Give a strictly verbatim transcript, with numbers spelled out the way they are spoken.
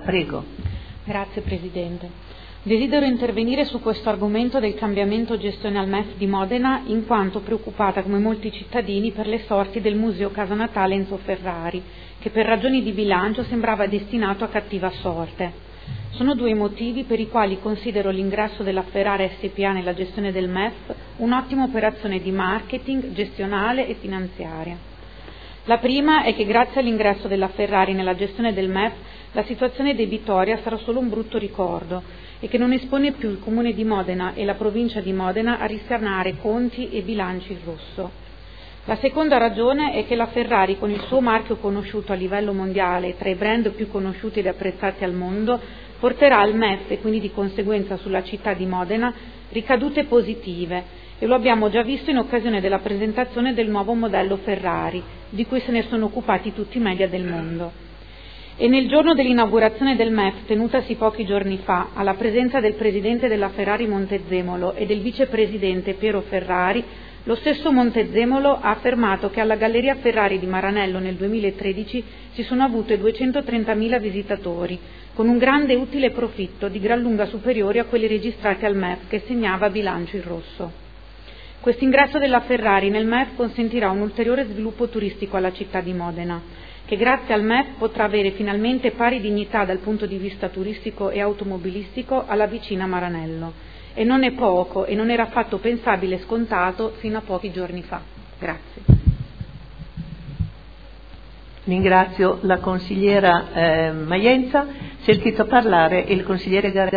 Prego. Grazie Presidente. Desidero intervenire su questo argomento del cambiamento gestione al M E F di Modena in quanto preoccupata come molti cittadini per le sorti del Museo Casa Natale Enzo Ferrari, che per ragioni di bilancio sembrava destinato a cattiva sorte. Sono due i motivi per i quali considero l'ingresso della Ferrari S p A nella gestione del M E F un'ottima operazione di marketing, gestionale e finanziaria. La prima è che grazie all'ingresso della Ferrari nella gestione del M E F la situazione debitoria sarà solo un brutto ricordo e che non espone più il Comune di Modena e la provincia di Modena a risanare conti e bilanci in rosso. La seconda ragione è che la Ferrari, con il suo marchio conosciuto a livello mondiale tra i brand più conosciuti ed apprezzati al mondo, porterà al M E F e quindi di conseguenza sulla città di Modena ricadute positive e lo abbiamo già visto in occasione della presentazione del nuovo modello Ferrari, di cui se ne sono occupati tutti i media del mondo. E nel giorno dell'inaugurazione del M E F, tenutasi pochi giorni fa, alla presenza del presidente della Ferrari Montezemolo e del vicepresidente Piero Ferrari, lo stesso Montezemolo ha affermato che alla Galleria Ferrari di Maranello nel duemilatredici si sono avute duecentotrentamila visitatori, con un grande utile profitto di gran lunga superiori a quelli registrati al M E F, che segnava bilancio in rosso. Questo ingresso della Ferrari nel M E F consentirà un ulteriore sviluppo turistico alla città di Modena, che grazie al M E F potrà avere finalmente pari dignità dal punto di vista turistico e automobilistico alla vicina Maranello. E non è poco e non era affatto pensabile e scontato fino a pochi giorni fa. Grazie. Ringrazio la consigliera eh, Maienza. Si è iscritto a parlare il consigliere Garavaglia.